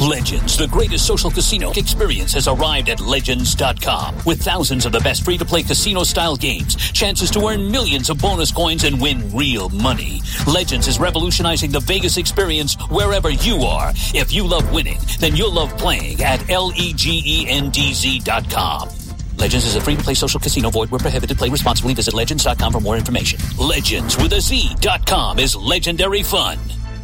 Legends, the greatest social casino experience, has arrived at Legends.com. With thousands of the best free-to-play casino-style games, chances to earn millions of bonus coins and win real money. Legends is revolutionizing the Vegas experience wherever you are. If you love winning, then you'll love playing at LEGENDZ.com. Legends is a free-to-play social casino. Void where prohibited. Play responsibly. Visit Legends.com for more information. Legends with a Z.com is legendary fun.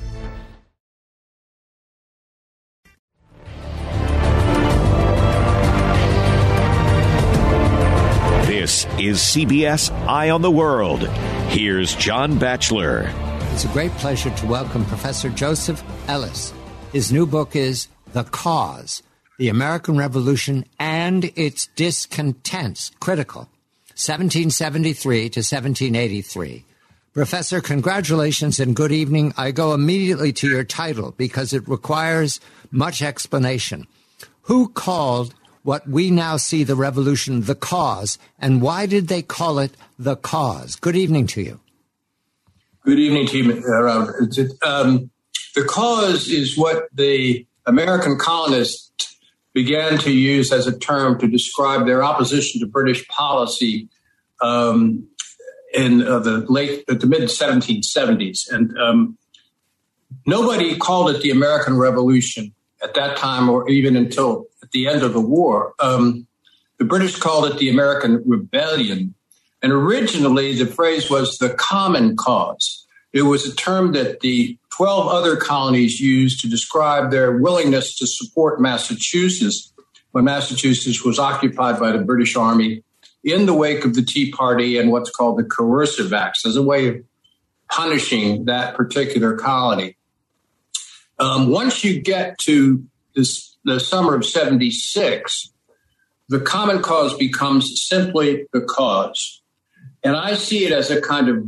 This is CBS Eye on the World. Here's John Batchelor. It's a great pleasure to welcome Professor Joseph Ellis. His new book is The Cause, The American Revolution and Its Discontents, Critical, 1773 to 1783. Professor, congratulations and good evening. I go immediately to your title because it requires much explanation. Who called what we now see the revolution the cause, and why did they call it the cause? Good evening to you. Good evening to you, Robert. The cause is what the American colonists began to use as a term to describe their opposition to British policy in the mid-1770s. And nobody called it the American Revolution at that time, or even until at the end of the war. The British called it the American Rebellion. And originally, the phrase was the common cause. It was a term that the 12 other colonies used to describe their willingness to support Massachusetts when Massachusetts was occupied by the British Army in the wake of the Tea Party and what's called the Coercive Acts as a way of punishing that particular colony. Once you get to the summer of 76, the common cause becomes simply the cause. And I see it as a kind of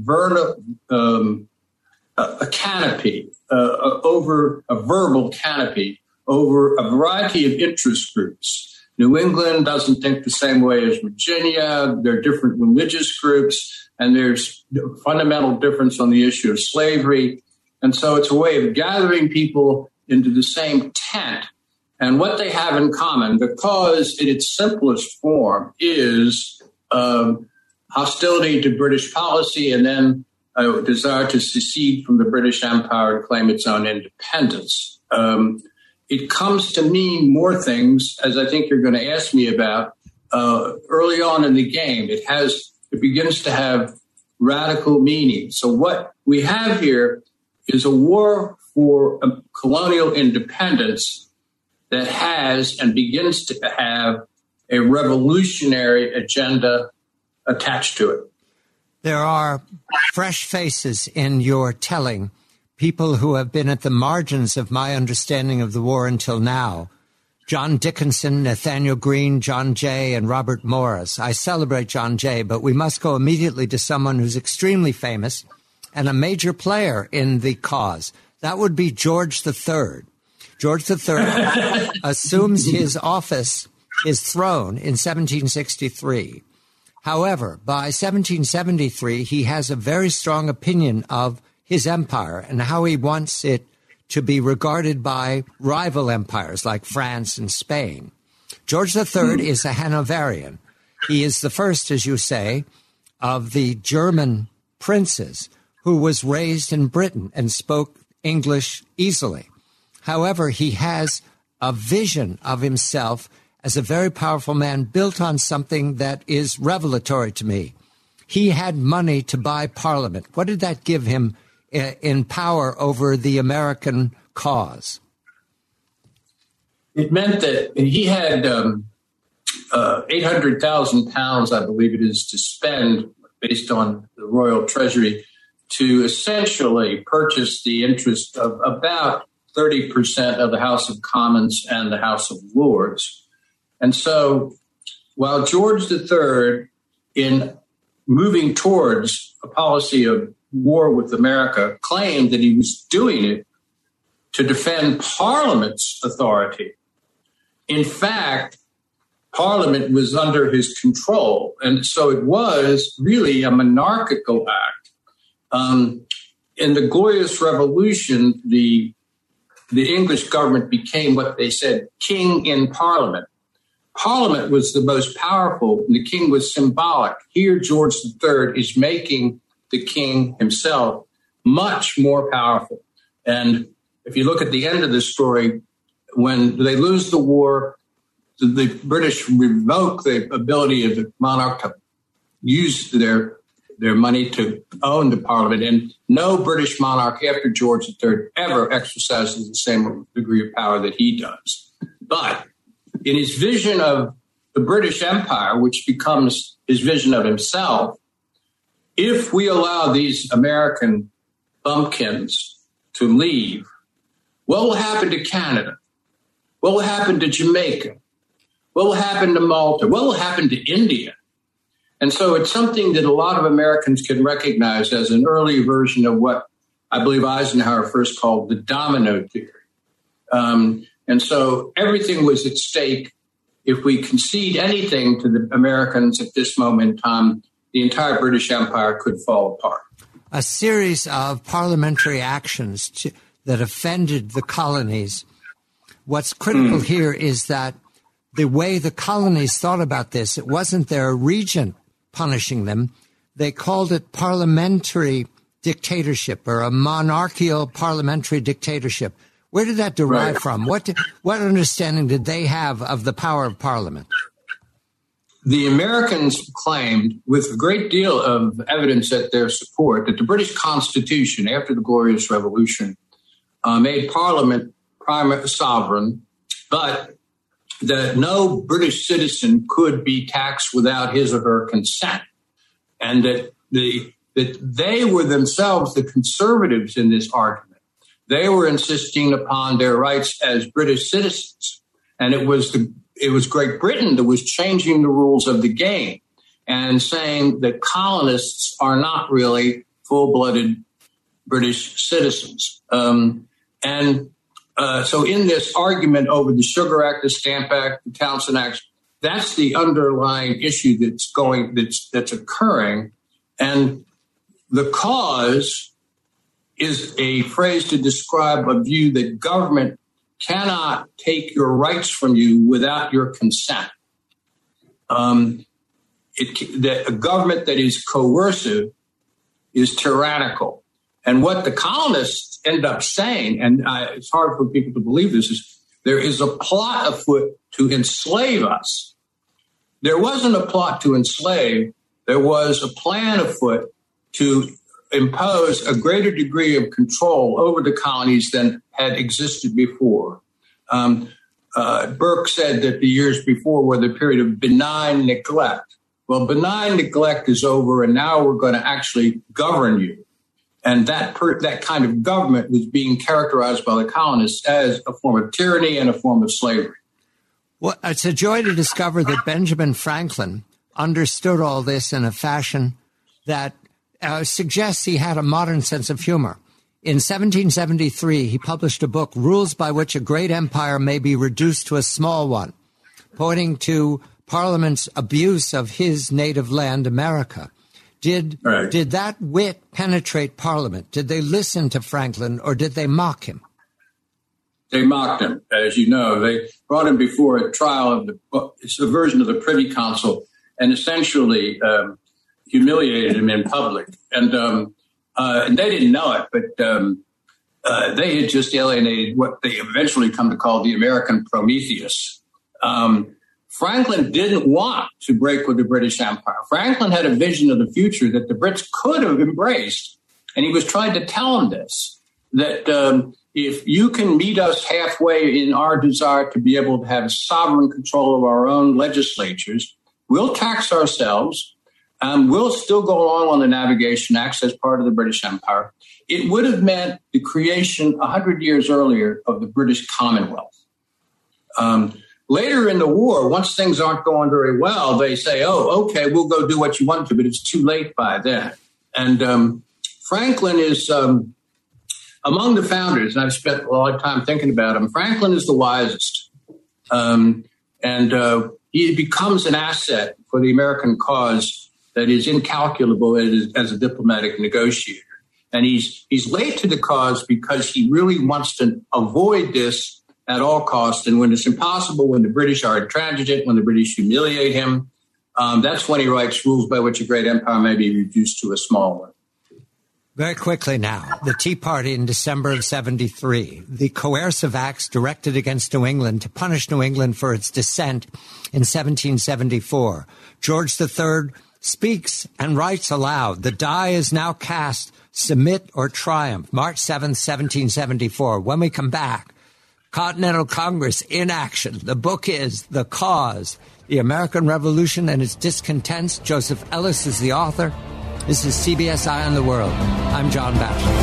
a canopy, over a verbal canopy, over a variety of interest groups. New England doesn't think the same way as Virginia. There are different religious groups, and there's a fundamental difference on the issue of slavery. And so it's a way of gathering people into the same tent. And what they have in common, the cause in its simplest form, is hostility to British policy and then a desire to secede from the British Empire and claim its own independence. It comes to mean more things, as I think you're going to ask me about, early on in the game. It begins to have radical meaning. So what we have here is a war for colonial independence that has and begins to have a revolutionary agenda attached to it. There are fresh faces in your telling, people who have been at the margins of my understanding of the war until now. John Dickinson, Nathaniel Greene, John Jay, and Robert Morris. I celebrate John Jay, but we must go immediately to someone who's extremely famous and a major player in the cause. That would be George III. George III assumes his office, his throne, in 1763. However, by 1773, he has a very strong opinion of his empire and how he wants it to be regarded by rival empires like France and Spain. George III is a Hanoverian. He is the first, as you say, of the German princes who was raised in Britain and spoke English easily. However, he has a vision of himself as a very powerful man built on something that is revelatory to me. He had money to buy Parliament. What did that give him in power over the American cause? It meant that he had £800,000, I believe it is, to spend based on the royal treasury to essentially purchase the interest of about 30% of the House of Commons and the House of Lords. And so while George III, in moving towards a policy of war with America, claimed that he was doing it to defend Parliament's authority, in fact, Parliament was under his control. And so it was really a monarchical act. In the Glorious Revolution, the the English government became what they said, king in parliament. Parliament was the most powerful, and the king was symbolic. Here, George III is making the king himself much more powerful. And if you look at the end of the story, when they lose the war, the British revoke the ability of the monarch to use their money to own the parliament. And no British monarch after George III ever exercises the same degree of power that he does. But in his vision of the British Empire, which becomes his vision of himself, if we allow these American bumpkins to leave, what will happen to Canada? What will happen to Jamaica? What will happen to Malta? What will happen to India? And so it's something that a lot of Americans can recognize as an early version of what I believe Eisenhower first called the domino theory. And so everything was at stake. If we concede anything to the Americans at this moment in time, the entire British Empire could fall apart. A series of parliamentary actions that offended the colonies. What's critical here is that the way the colonies thought about this, it wasn't their regent punishing them. They called it parliamentary dictatorship or a monarchical parliamentary dictatorship. Where did that derive from? What understanding did they have of the power of Parliament? The Americans claimed, with a great deal of evidence at their support, that the British Constitution, after the Glorious Revolution, made Parliament sovereign, but that no British citizen could be taxed without his or her consent, and that they were themselves the conservatives in this argument. They were insisting upon their rights as British citizens, and it was Great Britain that was changing the rules of the game and saying that colonists are not really full-blooded British citizens. So in this argument over the Sugar Act, the Stamp Act, the Townshend Act, that's the underlying issue that's occurring, and the cause is a phrase to describe a view that government cannot take your rights from you without your consent. That a government that is coercive is tyrannical. And what the colonists end up saying, and it's hard for people to believe this, is there is a plot afoot to enslave us. There wasn't a plot to enslave. There was a plan afoot to impose a greater degree of control over the colonies than had existed before. Burke said that the years before were the period of benign neglect. Well, benign neglect is over, and now we're going to actually govern you. And that kind of government was being characterized by the colonists as a form of tyranny and a form of slavery. Well, it's a joy to discover that Benjamin Franklin understood all this in a fashion that suggests he had a modern sense of humor. In 1773, he published a book, Rules by Which a Great Empire May be Reduced to a Small One, pointing to Parliament's abuse of his native land, America. Did that wit penetrate Parliament? Did they listen to Franklin, or did they mock him? They mocked him, as you know. They brought him before a trial of it's a version of the Privy Council, and essentially humiliated him in public. And they didn't know it, but they had just alienated what they eventually come to call the American Prometheus. Franklin didn't want to break with the British Empire. Franklin had a vision of the future that the Brits could have embraced, and he was trying to tell them this, that if you can meet us halfway in our desire to be able to have sovereign control of our own legislatures, we'll tax ourselves. We'll still go along on the Navigation Acts as part of the British Empire. It would have meant the creation 100 years earlier of the British Commonwealth. Later in the war, once things aren't going very well, they say, oh, okay, we'll go do what you want to, but it's too late by then. And Franklin is among the founders, and I've spent a lot of time thinking about him. Franklin is the wisest. And he becomes an asset for the American cause that is incalculable as a diplomatic negotiator. And he's late to the cause because he really wants to avoid this at all costs. And when it's impossible, when the British are intransigent, when the British humiliate him, that's when he writes rules by which a great empire may be reduced to a small one. Very quickly now, the Tea Party in December of 73, the coercive acts directed against New England to punish New England for its dissent in 1774. George III speaks and writes aloud, "The die is now cast, submit or triumph." March 7th, 1774. When we come back, Continental Congress in action. The book is The Cause, The American Revolution and Its Discontents. Joseph Ellis is the author. This is CBS Eye on the World. I'm John Batchelor.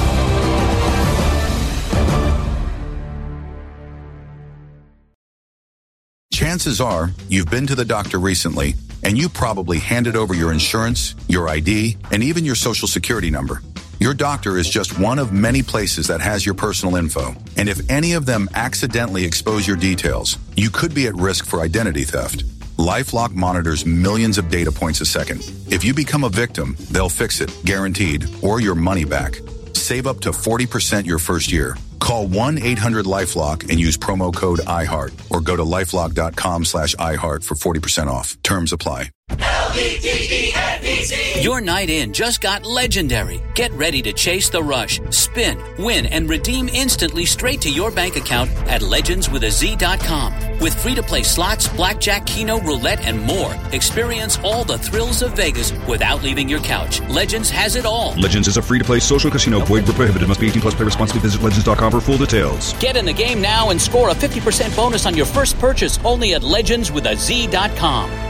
Chances are you've been to the doctor recently, and you probably handed over your insurance, your ID, and even your social security number. Your doctor is just one of many places that has your personal info. And if any of them accidentally expose your details, you could be at risk for identity theft. LifeLock monitors millions of data points a second. If you become a victim, they'll fix it, guaranteed, or your money back. Save up to 40% your first year. Call 1-800-LifeLock and use promo code iHeart or go to lifelock.com/iHeart for 40% off. Terms apply. LVTENBC. Your night in just got legendary. Get ready to chase the rush, spin, win, and redeem instantly straight to your bank account at legendswithaz.com. With free-to-play slots, blackjack, keno, roulette, and more. Experience all the thrills of Vegas without leaving your couch. Legends has it all. Legends is a free-to-play social casino. Void where prohibited. Must be 18 plus. Play responsibly. Visit legends.com for full details. Get in the game now and score a 50% bonus on your first purchase only at legendswithaz.com.